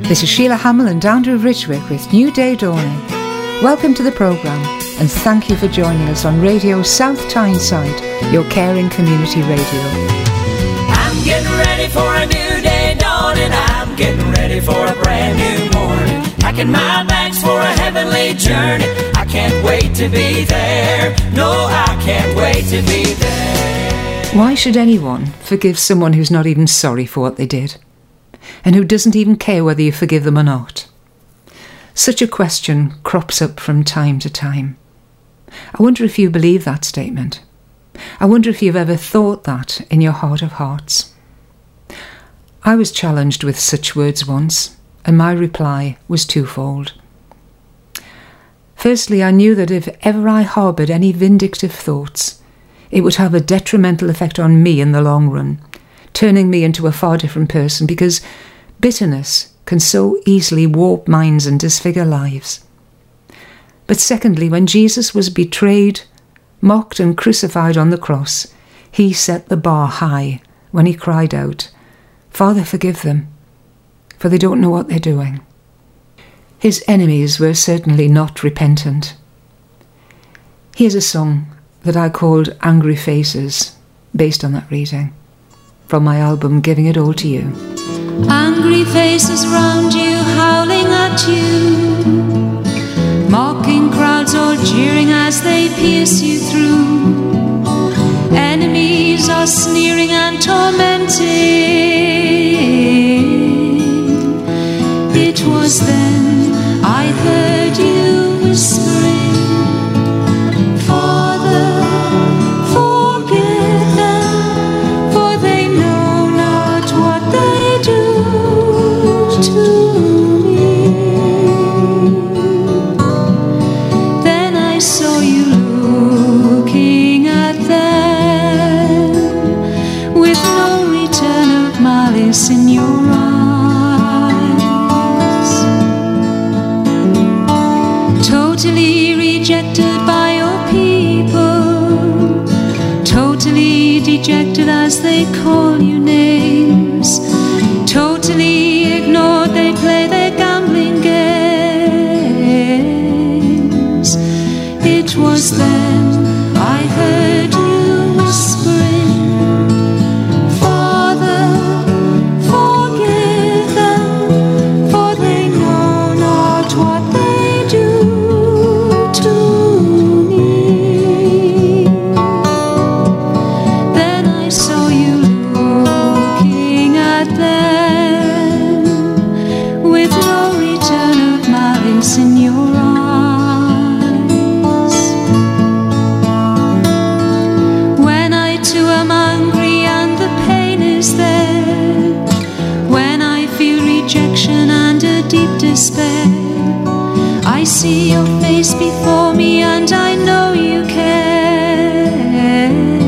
This is Sheila Hamill and Andrew Ridgwick with New Day Dawning. Welcome to the programme and thank you for joining us on Radio South Tyneside, your caring community radio. I'm getting ready for a new day dawning. I'm getting ready for a brand new morning. Packing my bags for a heavenly journey. I can't wait to be there. No, I can't wait to be there. Why should anyone forgive someone who's not even sorry for what they did? And who doesn't even care whether you forgive them or not? Such a question crops up from time to time. I wonder if you believe that statement. I wonder if you've ever thought that in your heart of hearts. I was challenged with such words once, and my reply was twofold. Firstly, I knew that if ever I harboured any vindictive thoughts, it would have a detrimental effect on me in the long run, turning me into a far different person, because bitterness can so easily warp minds and disfigure lives. But secondly, when Jesus was betrayed, mocked and crucified on the cross, he set the bar high when he cried out, "Father, forgive them, for they don't know what they're doing." His enemies were certainly not repentant. Here's a song that I called Angry Faces, based on that reading, from my album Giving It All to You. Angry faces round you, howling at you, mocking crowds all jeering as they pierce you through. Enemies are sneering and tormenting. It was then I heard you whispering, "Father, forgive them, for they know not what they do to me." Then I saw you looking at them with no return of malice in your eyes. Totally rejected by your people, totally dejected as they call you names, totally ignored, they play their gambling games. It was then I heard you whispering, "Father, forgive them, for they know not what they do to me." Then I saw you looking at them with no return of malice in your eyes. When I too am angry and the pain is there, when I feel rejection and a deep despair, I see your face before me and I know you care.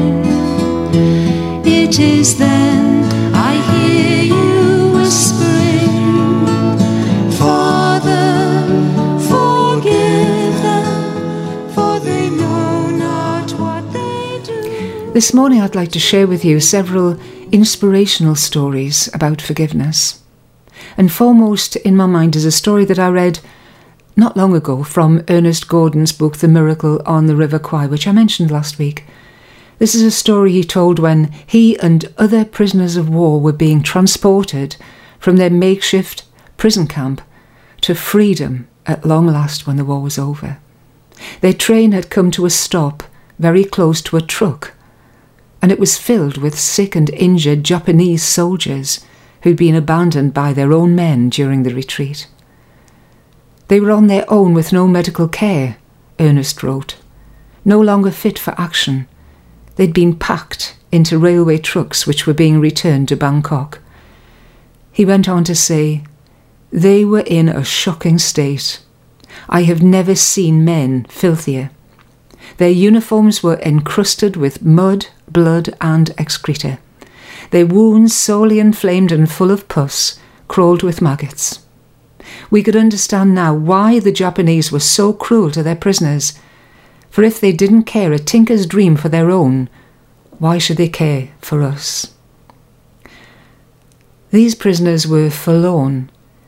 It is then I hear you whispering, "Father, forgive them, for they know not what they do." This morning I'd like to share with you several inspirational stories about forgiveness. And foremost in my mind is a story that I read not long ago from Ernest Gordon's book The Miracle on the River Kwai, which I mentioned last week. This is a story he told when he and other prisoners of war were being transported from their makeshift prison camp to freedom at long last when the war was over. Their train had come to a stop very close to a truck, and it was filled with sick and injured Japanese soldiers who'd been abandoned by their own men during the retreat. They were on their own with no medical care, Ernest wrote, no longer fit for action. They'd been packed into railway trucks which were being returned to Bangkok. He went on to say, "They were in a shocking state. I have never seen men filthier. Their uniforms were encrusted with mud, blood and excreta. Their wounds, sorely inflamed and full of pus, crawled with maggots. We could understand now why the Japanese were so cruel to their prisoners, for if they didn't care a tinker's dream for their own, why should they care for us?" These prisoners were forlorn,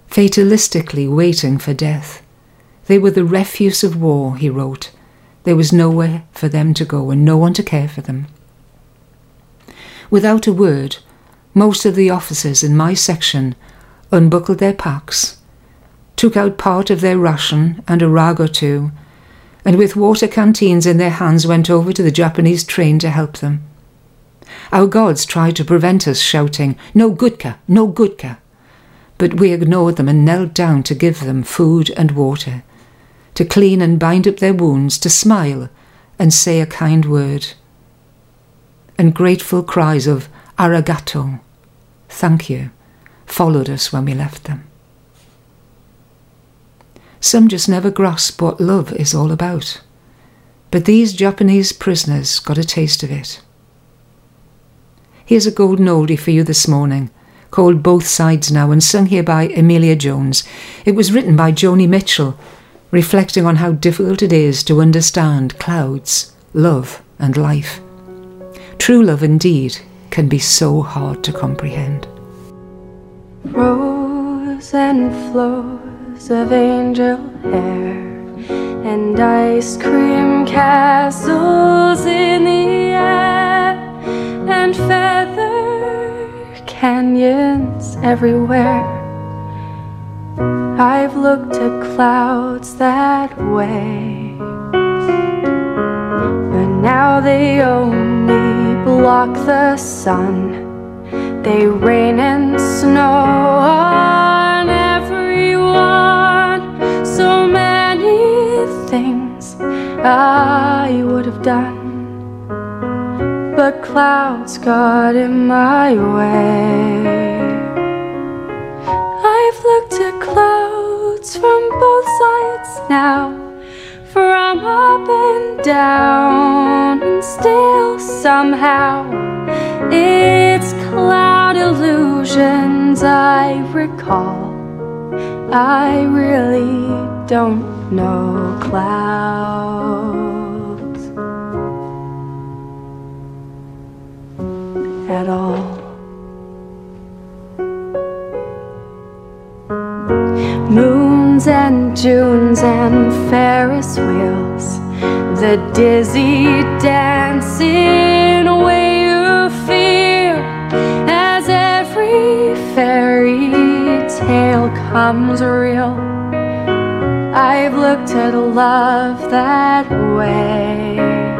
fatalistically waiting for death. They were the refuse of war, he wrote. There was nowhere for them to go and no one to care for them. Without a word, most of the officers in my section unbuckled their packs, took out part of their ration and a rag or two, and with water canteens in their hands went over to the Japanese train to help them. Our guards tried to prevent us shouting, "No Gudka, no Gudka," but we ignored them and knelt down to give them food and water, to clean and bind up their wounds, to smile and say a kind word. And grateful cries of "Arigato," thank you, followed us when we left them. Some just never grasp what love is all about, but these Japanese prisoners got a taste of it. Here's a golden oldie for you this morning, called Both Sides Now and sung here by Amelia Jones. It was written by Joni Mitchell, reflecting on how difficult it is to understand clouds, love and life. True love indeed can be so hard to comprehend. Rows and flows of angel hair and ice cream castles in the air and feather canyons everywhere. I've looked at clouds that way, but now they only block the sun. They rain and snow on everyone. So many things I would have done, but clouds got in my way. I've looked at clouds from both sides now, from up and down, and still somehow it's cloud illusions I recall. I really don't know clouds at all. Moons and Junes and Ferris wheels, the dizzy dancing way you feel as every fairy tale comes real. I've looked at love that way,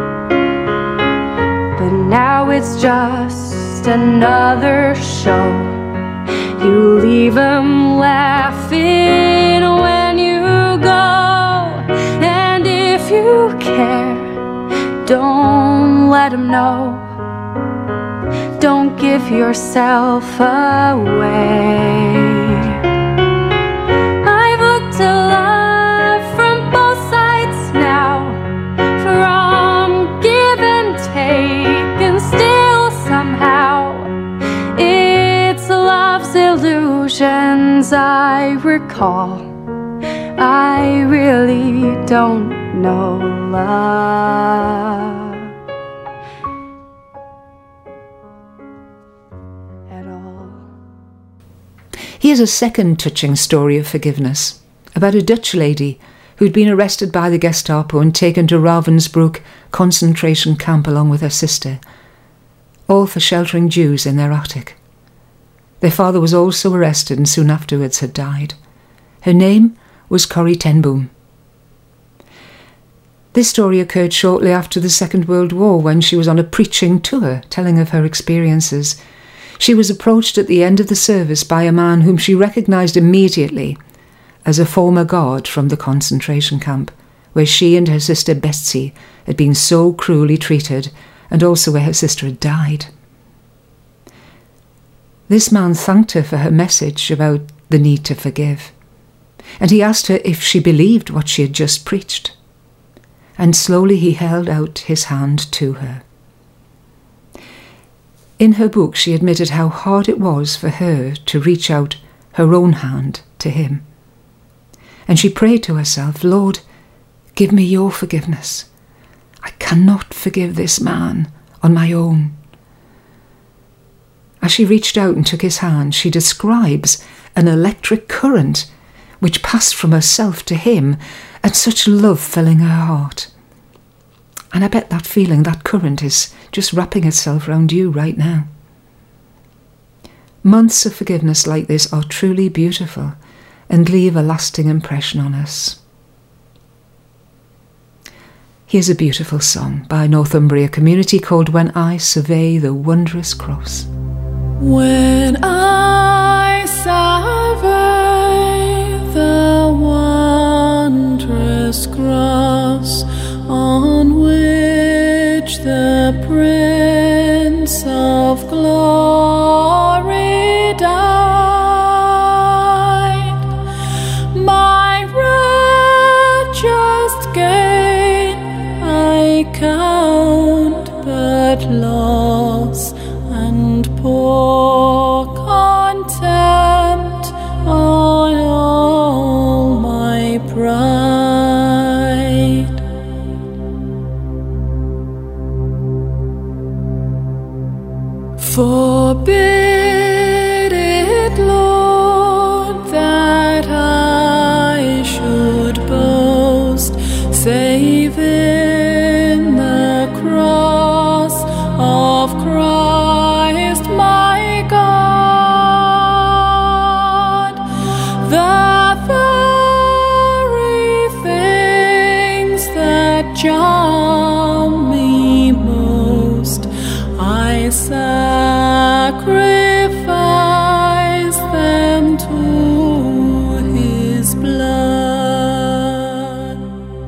but now it's just another show. You leave 'em laughing when you go, and if you care, don't let 'em know. Don't give yourself away. I've looked at love from both sides now, from give and take, and still somehow it's love's illusions I recall. I really don't know love at all. Here's a second touching story of forgiveness, about a Dutch lady who'd been arrested by the Gestapo and taken to Ravensbrück concentration camp along with her sister, all for sheltering Jews in their attic. Their father was also arrested and soon afterwards had died. Her name was Corrie ten Boom. This story occurred shortly after the Second World War, when she was on a preaching tour telling of her experiences. She was approached at the end of the service by a man whom she recognised immediately as a former guard from the concentration camp, where she and her sister Betsy had been so cruelly treated, and also where her sister had died. This man thanked her for her message about the need to forgive, and he asked her if she believed what she had just preached. And slowly he held out his hand to her. In her book, she admitted how hard it was for her to reach out her own hand to him. And she prayed to herself, "Lord, give me your forgiveness. I cannot forgive this man on my own." As she reached out and took his hand, she describes an electric current which passed from herself to him, and such love filling her heart. And I bet that feeling, that current, is just wrapping itself around you right now. Months of forgiveness like this are truly beautiful and leave a lasting impression on us. Here's a beautiful song by Northumbria Community called When I Survey the Wondrous Cross. When I survey the wondrous cross on which the Prince of Glory died, my richest gain I count but loss, and pour contempt on all my pride. Forbid it, Lord, that I should boast save in the cross of Christ my God. The very things that charm me most, I sacrifice them to his blood.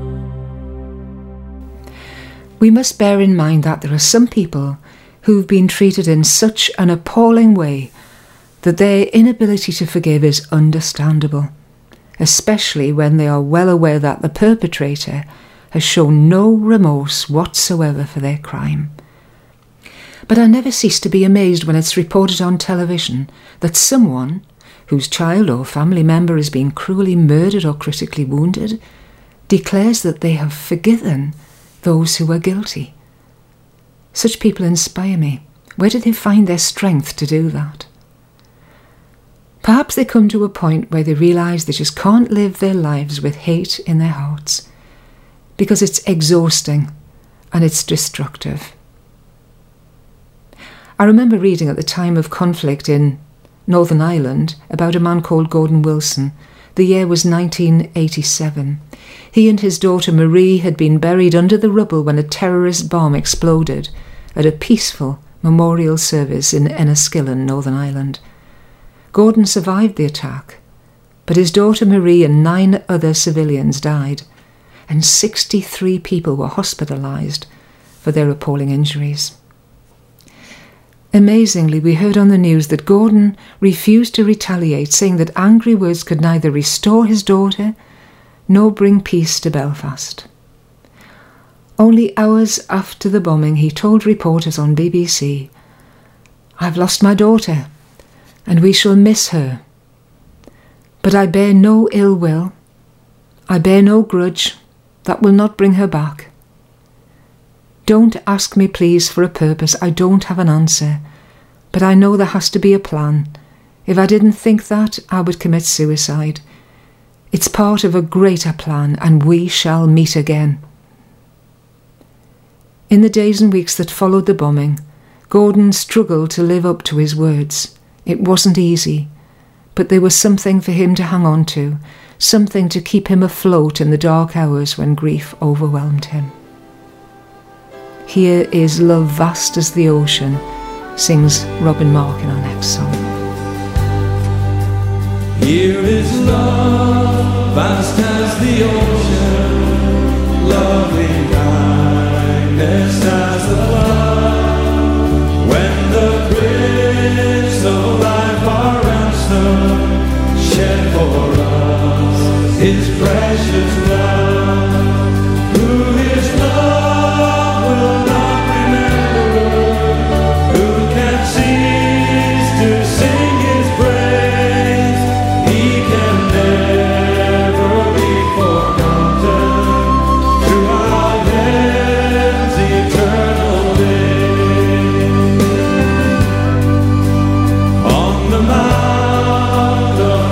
We must bear in mind that there are some people who've been treated in such an appalling way that their inability to forgive is understandable, especially when they are well aware that the perpetrator has shown no remorse whatsoever for their crime. But I never cease to be amazed when it's reported on television that someone whose child or family member has been cruelly murdered or critically wounded declares that they have forgiven those who are guilty. Such people inspire me. Where do they find their strength to do that? Perhaps they come to a point where they realise they just can't live their lives with hate in their hearts, because it's exhausting and it's destructive. I remember reading at the time of conflict in Northern Ireland about a man called Gordon Wilson. The year was 1987. He and his daughter Marie had been buried under the rubble when a terrorist bomb exploded at a peaceful memorial service in Enniskillen, Northern Ireland. Gordon survived the attack, but his daughter Marie and 9 other civilians died, and 63 people were hospitalised for their appalling injuries. Amazingly, we heard on the news that Gordon refused to retaliate, saying that angry words could neither restore his daughter nor bring peace to Belfast. Only hours after the bombing, he told reporters on BBC, "I've lost my daughter, and we shall miss her. But I bear no ill will. I bear no grudge. That will not bring her back. Don't ask me, please, for a purpose. I don't have an answer. But I know there has to be a plan. If I didn't think that, I would commit suicide. It's part of a greater plan, and we shall meet again." In the days and weeks that followed the bombing, Gordon struggled to live up to his words. It wasn't easy, but there was something for him to hang on to, something to keep him afloat in the dark hours when grief overwhelmed him. Here is Love Vast as the Ocean, sings Robin Mark in our next song. Here is love, vast as the ocean, loving kindness as the flood. When the Prince of Life, our ransom, shed for us his precious blood, who his love will not remember, who can cease to sing his praise. He can never be forgotten throughout heaven's eternal day. On the Mount of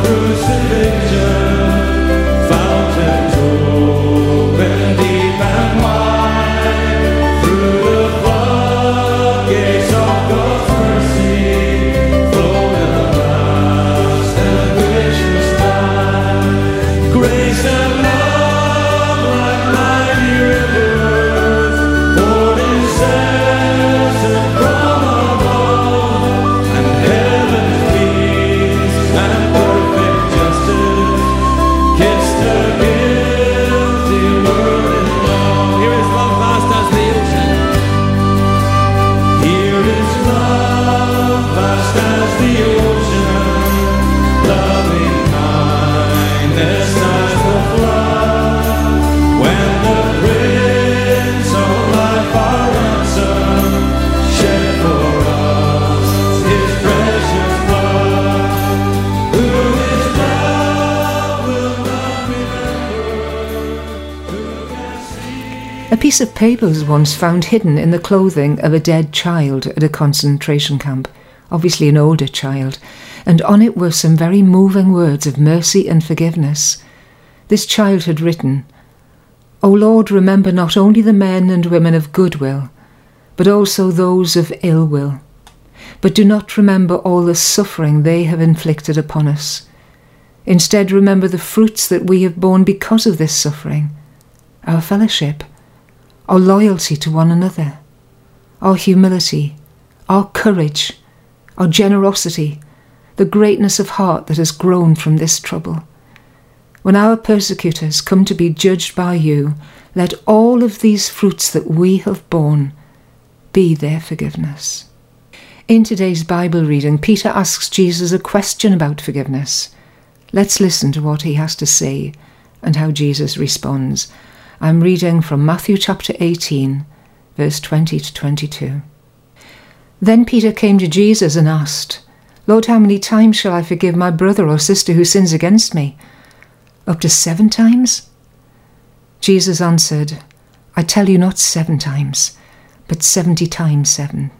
A piece of paper was once found hidden in the clothing of a dead child at a concentration camp, obviously an older child, and on it were some very moving words of mercy and forgiveness. This child had written, "O Lord, remember not only the men and women of goodwill, but also those of ill will. But do not remember all the suffering they have inflicted upon us. Instead, remember the fruits that we have borne because of this suffering, our fellowship, our loyalty to one another, our humility, our courage, our generosity, the greatness of heart that has grown from this trouble. When our persecutors come to be judged by you, let all of these fruits that we have borne be their forgiveness." In today's Bible reading, Peter asks Jesus a question about forgiveness. Let's listen to what he has to say and how Jesus responds. I'm reading from Matthew chapter 18, verse 20 to 22. Then Peter came to Jesus and asked, "Lord, how many times shall I forgive my brother or sister who sins against me? Up to 7 times?" Jesus answered, "I tell you not 7 times, but 70 times 7.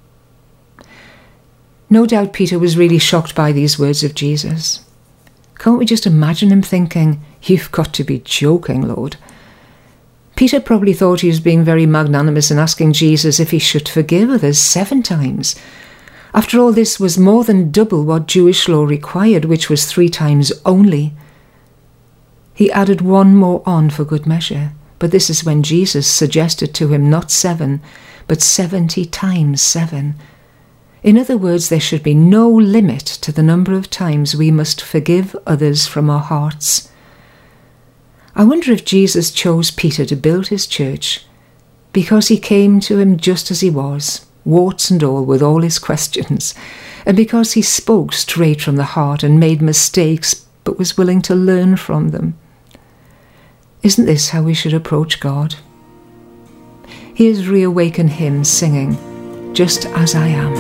No doubt Peter was really shocked by these words of Jesus. Can't we just imagine him thinking, "You've got to be joking, Lord." Peter probably thought he was being very magnanimous in asking Jesus if he should forgive others 7 times. After all, this was more than double what Jewish law required, which was 3 times only. He added 1 more on for good measure, but this is when Jesus suggested to him not 7, but 70 times 7. In other words, there should be no limit to the number of times we must forgive others from our hearts. I wonder if Jesus chose Peter to build his church because he came to him just as he was, warts and all, with all his questions, and because he spoke straight from the heart and made mistakes but was willing to learn from them. Isn't this how we should approach God? Here's Reawaken Hymn singing, "Just as I Am."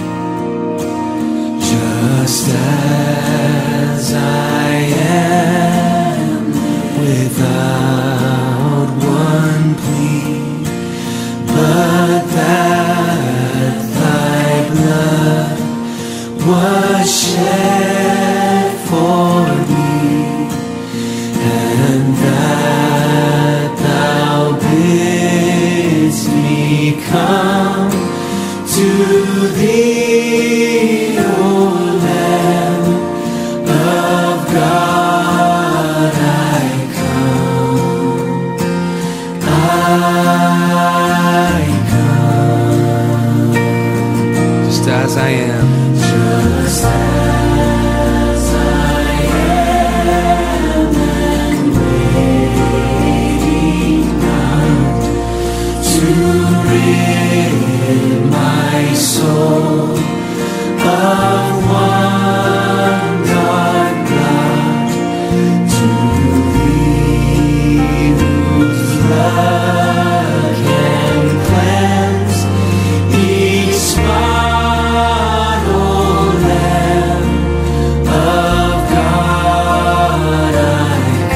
Just as I am, without one plea, but that thy blood was shed for me, and that thou bidst me come to thee, O Lamb of God, I come, just as I am, just as I am, and waiting not to rid my soul of one dark cloud, to thee whose blood can cleanse each spot, O Lamb of God, I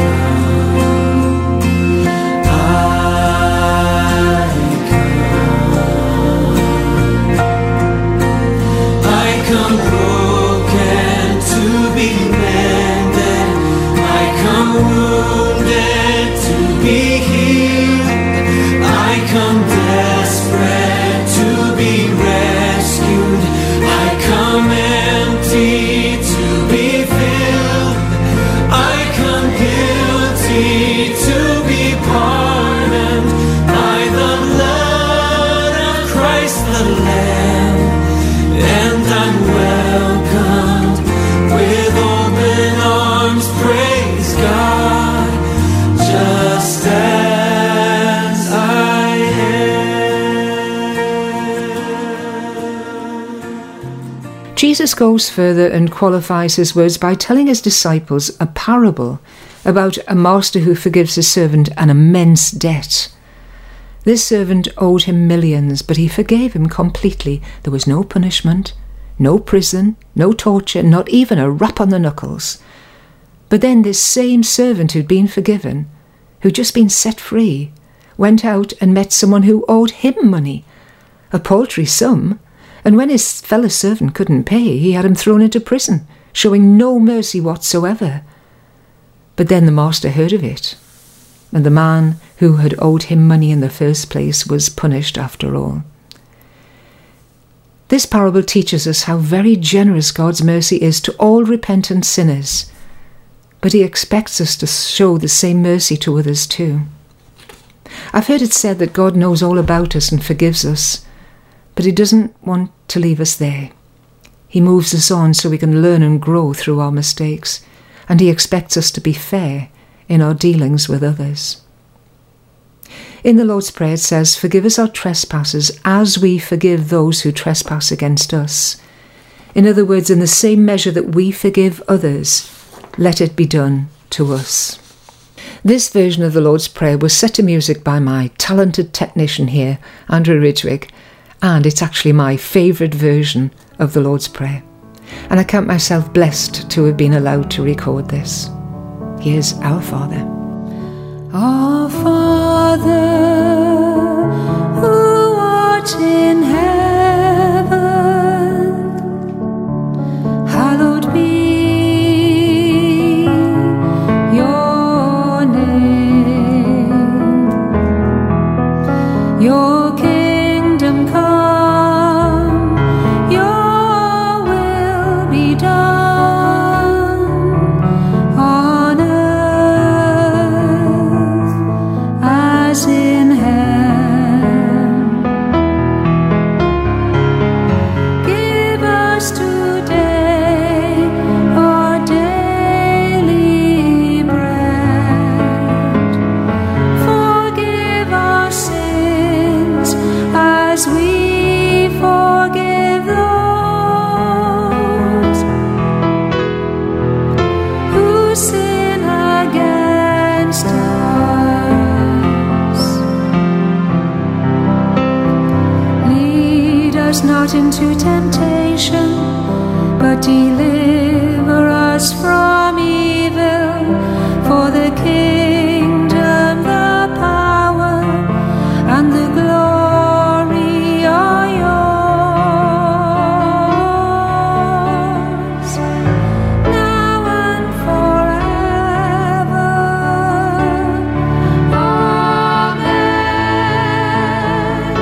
come broken to be mended, I come wounded to be healed, I come desperate to be rescued, I come empty to be filled, I come guilty to be pardoned by the blood of Christ the Lamb. And I'm welcomed with open arms, praise God, just as I am. Jesus goes further and qualifies his words by telling his disciples a parable about a master who forgives his servant an immense debt. This servant owed him millions, but he forgave him completely. There was no punishment, no prison, no torture, not even a rap on the knuckles. But then this same servant who'd been forgiven, who'd just been set free, went out and met someone who owed him money, a paltry sum, and when his fellow servant couldn't pay, he had him thrown into prison, showing no mercy whatsoever. But then the master heard of it, and the man who had owed him money in the first place was punished after all. This parable teaches us how very generous God's mercy is to all repentant sinners, but he expects us to show the same mercy to others too. I've heard it said that God knows all about us and forgives us, but he doesn't want to leave us there. He moves us on so we can learn and grow through our mistakes, and he expects us to be fair in our dealings with others. In the Lord's Prayer it says, "Forgive us our trespasses as we forgive those who trespass against us." In other words, in the same measure that we forgive others, let it be done to us. This version of the Lord's Prayer was set to music by my talented technician here, Andrew Ridgwick, and it's actually my favourite version of the Lord's Prayer. And I count myself blessed to have been allowed to record this. Here's Our Father. Our Father, who art in heaven, hallowed be your name. Your kingdom come, your will be done on earth as in heaven. Give us today our daily bread. Forgive our sins as we forgive those who sin against us. Lead us not into temptation, but deliver us from evil. For the kingdom, the power, and the glory are yours, now and forever. Amen.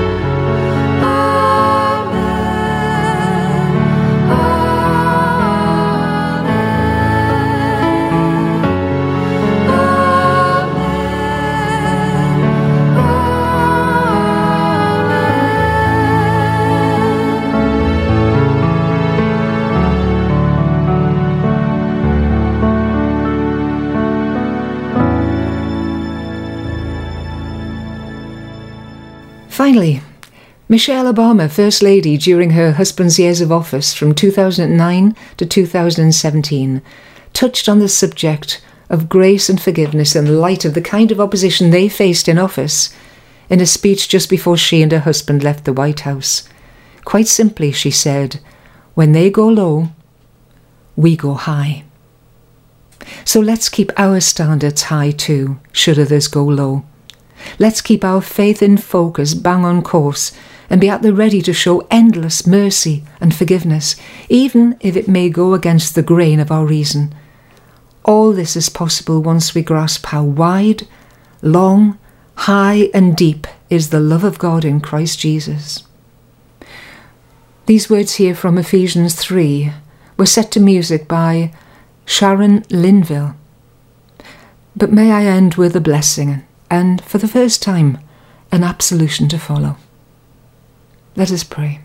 Finally, Michelle Obama, First Lady during her husband's years of office from 2009 to 2017, touched on the subject of grace and forgiveness in light of the kind of opposition they faced in office in a speech just before she and her husband left the White House. Quite simply, she said, "When they go low, we go high." So let's keep our standards high too, should others go low. Let's keep our faith in focus, bang on course, and be at the ready to show endless mercy and forgiveness, even if it may go against the grain of our reason. All this is possible once we grasp how wide, long, high and deep is the love of God in Christ Jesus. These words here from Ephesians 3 were set to music by Sharon Linville. But may I end with a blessing, and for the first time, an absolution to follow. Let us pray.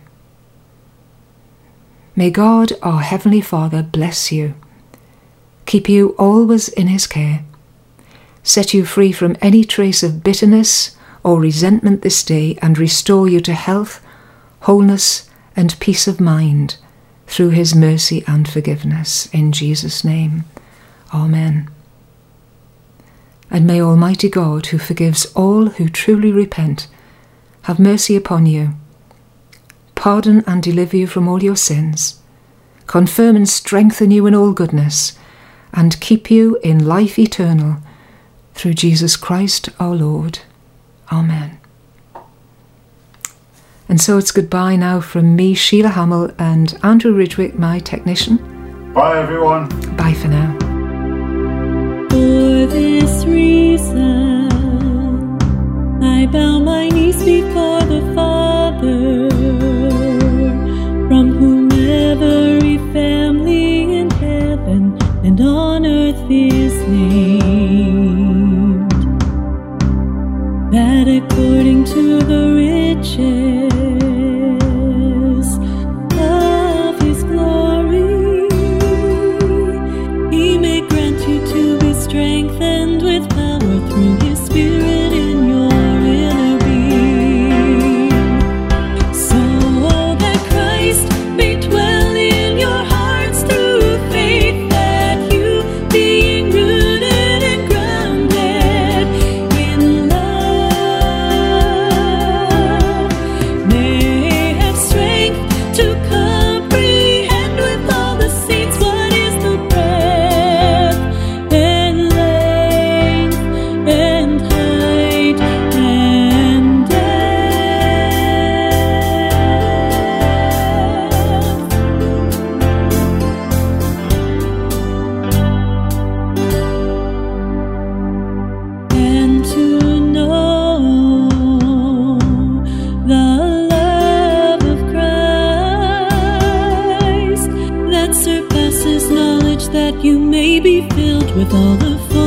May God, our Heavenly Father, bless you, keep you always in his care, set you free from any trace of bitterness or resentment this day, and restore you to health, wholeness, and peace of mind through his mercy and forgiveness. In Jesus' name, Amen. And may Almighty God, who forgives all who truly repent, have mercy upon you, pardon and deliver you from all your sins, confirm and strengthen you in all goodness, and keep you in life eternal, through Jesus Christ our Lord. Amen. And so it's goodbye now from me, Sheila Hamill, and Andrew Ridgwick, my technician. Bye, everyone. Bye for now. For this reason, I bow my knees before the Father, from whom every family in heaven and on earth is named, that according to the riches of his glory, he may grant you to be strengthened with power through his Spirit in your inner being, so that Christ may dwell in your hearts through faith, that you, being rooted and grounded in love, may have strength to comprehend with all the saints what is the breadth and length and height and depth, and to know the love of Christ that surpasses knowledge, that you may be filled with all the fullness